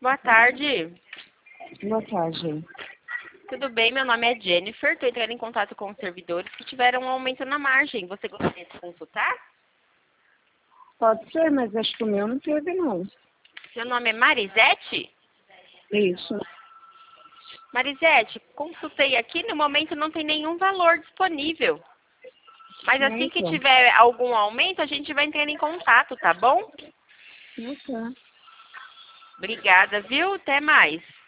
boa tarde. Boa tarde. Tudo bem? Meu nome é Jennifer. Estou entrando em contato com os servidores que tiveram um aumento na margem. Você gostaria de consultar? Pode ser, mas acho que o meu não teve, não. Seu nome é Marisete? Isso. Marisete, consultei aqui, no momento não tem nenhum valor disponível. Mas assim que Então. tiver algum aumento, a gente vai entrando em contato, tá bom? Ok. Obrigada, viu? Até mais.